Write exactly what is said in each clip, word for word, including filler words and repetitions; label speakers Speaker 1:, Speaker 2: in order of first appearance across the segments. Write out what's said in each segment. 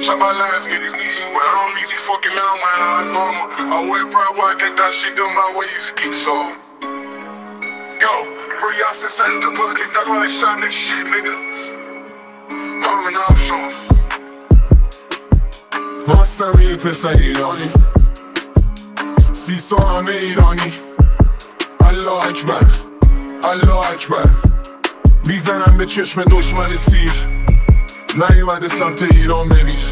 Speaker 1: Shot my lines, get these knees. But I don't easy fucking out, man. I normal. I wear pride, boy, I take that shit done my ways. So, yo, bro, y'all since I the book, they talk about that shot nigga shit, nigga. I'm an option.
Speaker 2: Vastami i pesa ironi Si sohame irani Allah ekber Allah ekber میزنم به چشم دشمن تیر نیومده سمت ایران بمیر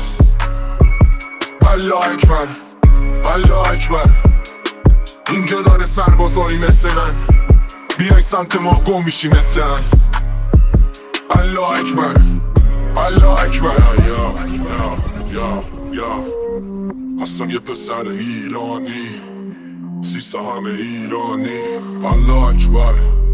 Speaker 2: الله اکبر الله اکبر اینجا داره سربازایی مثل من بیای سمت ما گم میشی مثل من الله اکبر الله اکبر
Speaker 1: یا یا یا یا هستم یه پسر ایرانی سیسه همه ایرانی الله اکبر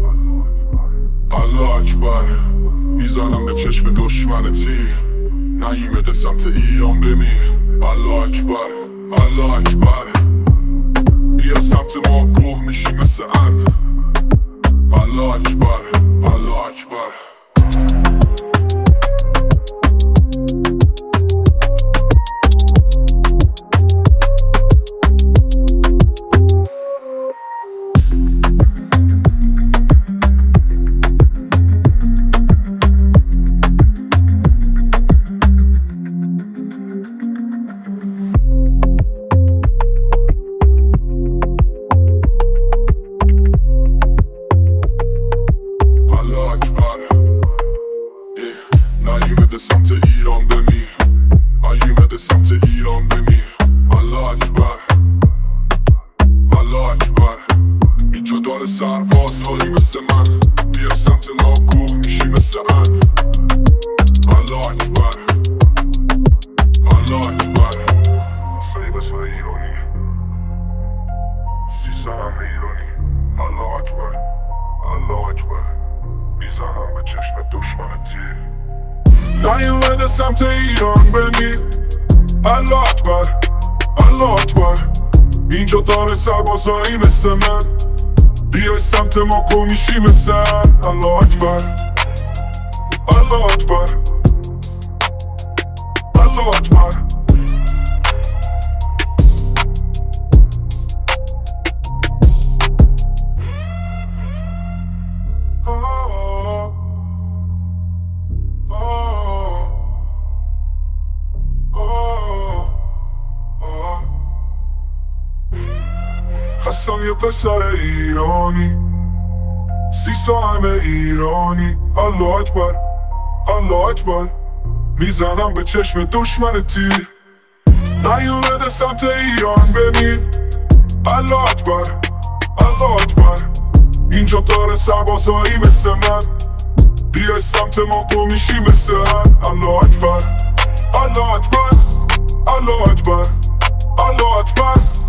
Speaker 1: الله اکبر میزنم به چشم دشمن تیر نیومده سمت ایران بمیر الله اکبر الله اکبر بیا سمت ما گوه میشی مثل ان الله اکبر الله اکبر نیومده سمت ایران بمیر نیومده سمت ایران بمیر الله اکبر الله اکبر اینجا داره سربازهایی مثل من بیا سمت ما گوه میشی مثل ان الله اکبر الله اکبر سعی بسر ایرانی سیسه همه ایرانی الله اکبر الله اکبر میزنم به چشم دشمن تیر
Speaker 2: نیومده سمت ایران بمیر الله اکبر الله اکبر اینجا داره سربازایی مثل من بیای سمت ما گم میشی مثل ان الله اکبر الله اکبر الله اکبر هستم یه پسر ایرانی سیسه همه ایرانی الله اکبر الله اکبر میزنم به چشم دشمن تیر نیومده سمت ایران بمیر الله اکبر الله اکبر اینجا داره سربازایی مثل من بیای سمت ما گم میشی مثل ان الله اکبر الله اکبر الله اکبر الله اکبر